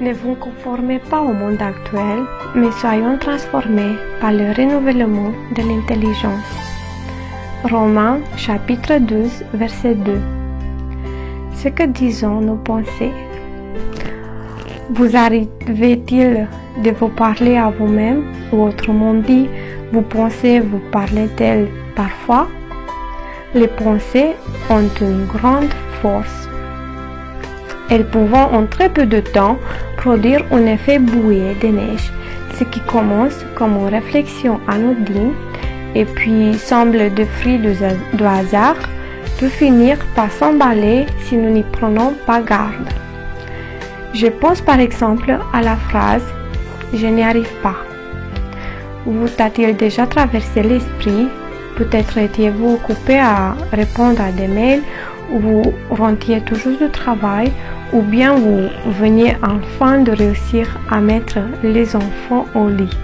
Ne vous conformez pas au monde actuel, mais soyons transformés par le renouvellement de l'intelligence. Romains chapitre 12, verset 2. Ce que disons nos pensées. Vous arrivez-il de vous parler à vous-même, ou autrement dit, vos pensées vous parlent-elles parfois? Les pensées ont une grande force. Elles peuvent en très peu de temps produire un effet bouée de neige, ce qui commence comme une réflexion anodine et puis semble de fruit du hasard, peut finir par s'emballer si nous n'y prenons pas garde. Je pense par exemple à la phrase « Je n'y arrive pas ». Vous t'a-t-il déjà traversé l'esprit? Peut-être étiez-vous occupé à répondre à des mails, ou vous rentriez toujours du travail, ou bien vous veniez enfin de réussir à mettre les enfants au lit.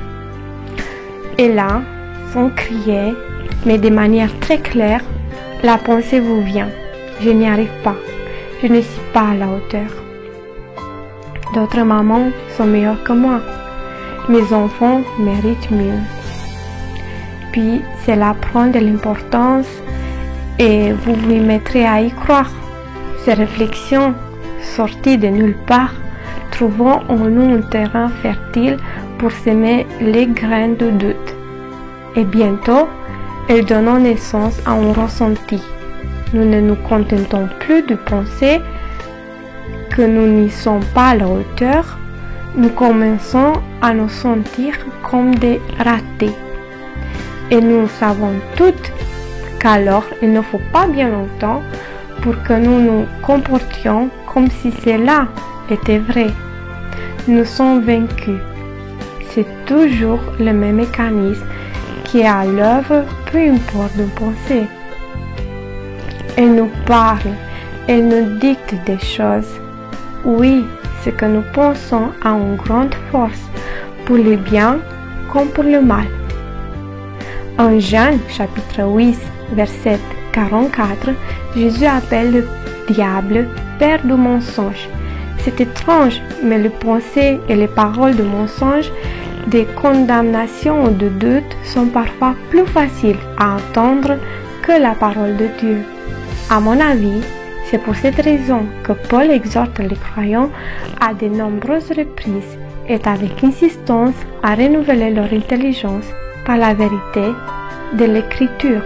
Et là, sans crier, mais de manière très claire, la pensée vous vient. Je n'y arrive pas. Je ne suis pas à la hauteur. D'autres mamans sont meilleures que moi. Mes enfants méritent mieux. Puis cela prend de l'importance et vous vous mettrez à y croire. Ces réflexions, sorties de nulle part, trouveront en nous un terrain fertile pour semer les graines de doute. Et bientôt, elles donnent naissance à un ressenti. Nous ne nous contentons plus de penser que nous n'y sommes pas à la hauteur. Nous commençons à nous sentir comme des ratés. Et nous savons toutes qu'alors il ne faut pas bien longtemps pour que nous nous comportions comme si cela était vrai. Nous sommes vaincus. C'est toujours le même mécanisme qui est à l'œuvre, peu importe nos pensées. Elle nous parle, elle nous dicte des choses. Oui, ce que nous pensons a une grande force, pour le bien comme pour le mal. En Jean chapitre 8, verset 44, Jésus appelle le diable père du mensonge. C'est étrange, mais les pensées et les paroles de mensonge, de condamnation ou de doute sont parfois plus faciles à entendre que la parole de Dieu. À mon avis, c'est pour cette raison que Paul exhorte les croyants à de nombreuses reprises et avec insistance à renouveler leur intelligence par la vérité de l'Écriture.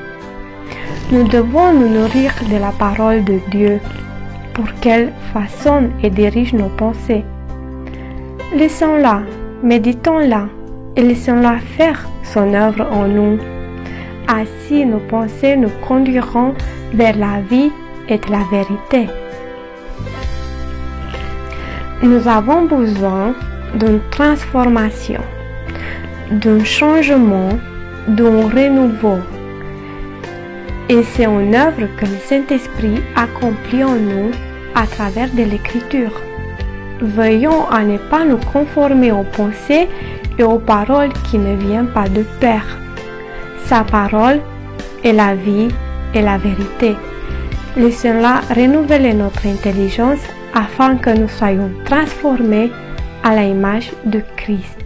Nous devons nous nourrir de la parole de Dieu pour qu'elle façonne et dirige nos pensées. Laissons-la, méditons-la et laissons-la faire son œuvre en nous. Ainsi, nos pensées nous conduiront vers la vie et la vérité. Nous avons besoin d'une transformation, d'un changement, d'un renouveau. Et c'est une œuvre que le Saint-Esprit accomplit en nous à travers de l'Écriture. Veillons à ne pas nous conformer aux pensées et aux paroles qui ne viennent pas de Père. Sa parole est la vie et la vérité. Laissons-la renouveler notre intelligence afin que nous soyons transformés à l'image de Christ.